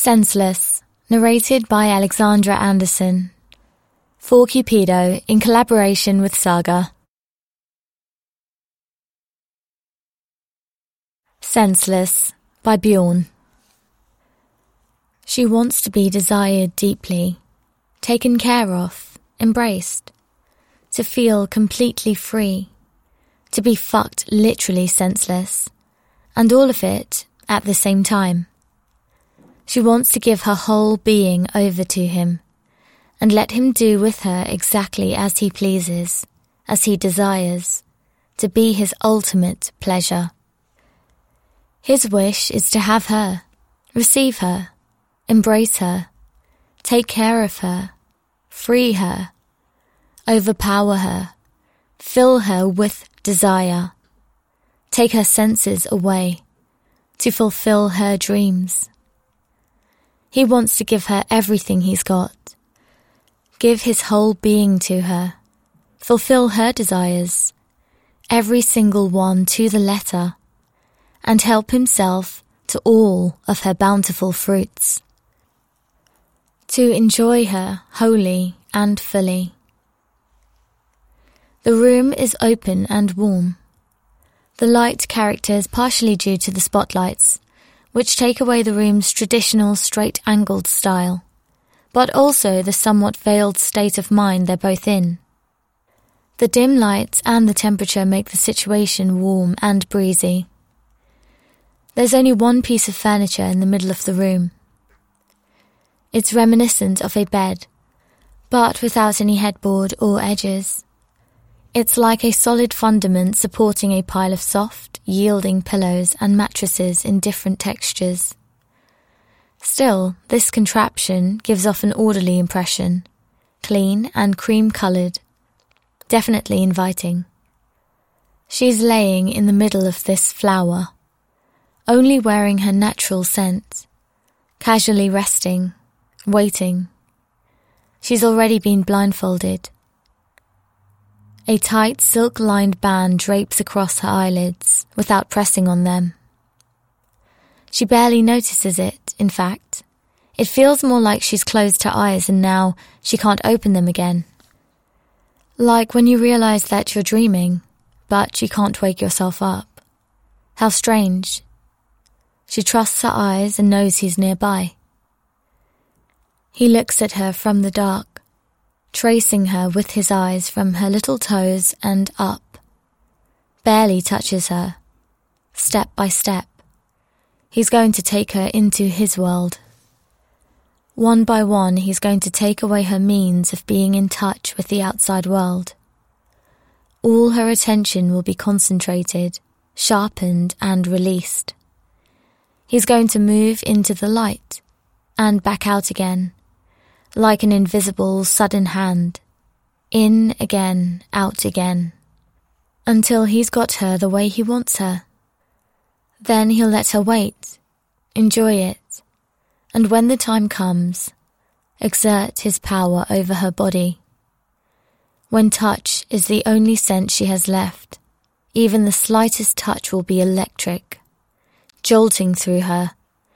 Senseless, narrated by Alexandra Anderson. For Cupido, in collaboration with Saga. Senseless, by Bjorn. She wants to be desired deeply, taken care of, embraced, to feel completely free, to be fucked literally senseless, and all of it at the same time. She wants to give her whole being over to him, and let him do with her exactly as he pleases, as he desires, to be his ultimate pleasure. His wish is to have her, receive her, embrace her, take care of her, free her, overpower her, fill her with desire, take her senses away, to fulfill her dreams. He wants to give her everything he's got, give his whole being to her, fulfill her desires, every single one to the letter, and help himself to all of her bountiful fruits. To enjoy her wholly and fully. The room is open and warm. The light characters partially due to the spotlights, which take away the room's traditional straight-angled style, but also the somewhat veiled state of mind they're both in. The dim lights and the temperature make the situation warm and breezy. There's only one piece of furniture in the middle of the room. It's reminiscent of a bed, but without any headboard or edges. It's like a solid fundament supporting a pile of soft, yielding pillows and mattresses in different textures. Still, this contraption gives off an orderly impression, clean and cream-coloured, definitely inviting. She's laying in the middle of this flower, only wearing her natural scent, casually resting, waiting. She's already been blindfolded. A tight silk-lined band drapes across her eyelids without pressing on them. She barely notices it, in fact. It feels more like she's closed her eyes and now she can't open them again. Like when you realise that you're dreaming, but you can't wake yourself up. How strange. She trusts her eyes and knows he's nearby. He looks at her from the dark, tracing her with his eyes from her little toes and up. Barely touches her, step by step. He's going to take her into his world. One by one, he's going to take away her means of being in touch with the outside world. All her attention will be concentrated, sharpened and released. He's going to move into the light and back out again, like an invisible, sudden hand, in again, out again, until he's got her the way he wants her. Then he'll let her wait, enjoy it, and when the time comes, exert his power over her body. When touch is the only sense she has left, even the slightest touch will be electric, jolting through her,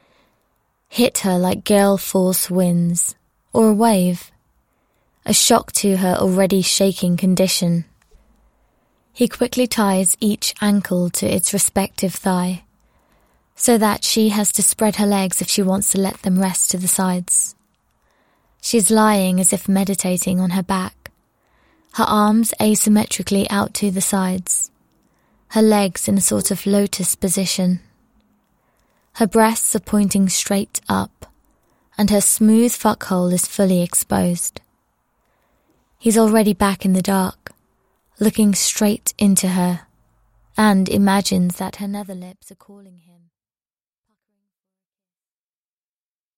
hit her like gale force winds, or a wave, a shock to her already shaking condition. He quickly ties each ankle to its respective thigh, so that she has to spread her legs if she wants to let them rest to the sides. She's lying as if meditating on her back, her arms asymmetrically out to the sides, her legs in a sort of lotus position. Her breasts are pointing straight up, and her smooth fuckhole is fully exposed. He's already back in the dark, looking straight into her, and imagines that her nether lips are calling him.